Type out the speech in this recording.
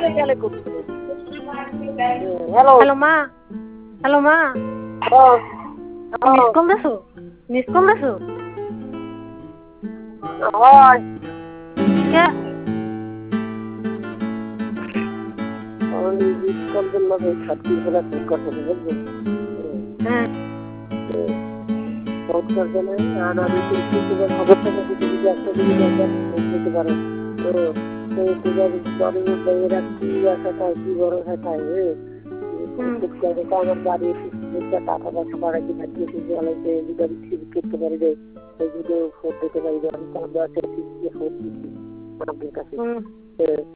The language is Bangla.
হ্যালো হ্যালো মা হ্যালো মা মিস কল দিছো হয় কে আমি মিস কল দিলাম এই ছাত্রী খেলা ফোন করতে বুঝলেন হ্যাঁ ফোন করতে নেই আর আমি কিন্তু তোমার খবর থেকে যদি যদি একটা যদি দরকার ফোন দিতে পারো তো তোমার বাড়ির মেয়েরা কি আশা খায় কি বড় আশা খায় আমার বাড়ি টাকা পয়সা বাড়াইতে থাকি জ্বালাইতে যদি আমি ঠিক করতে পারি রে এই যদি ফোন দিতে পারি আমি তো আমরা ফোন দিচ্ছি আপনার কাছে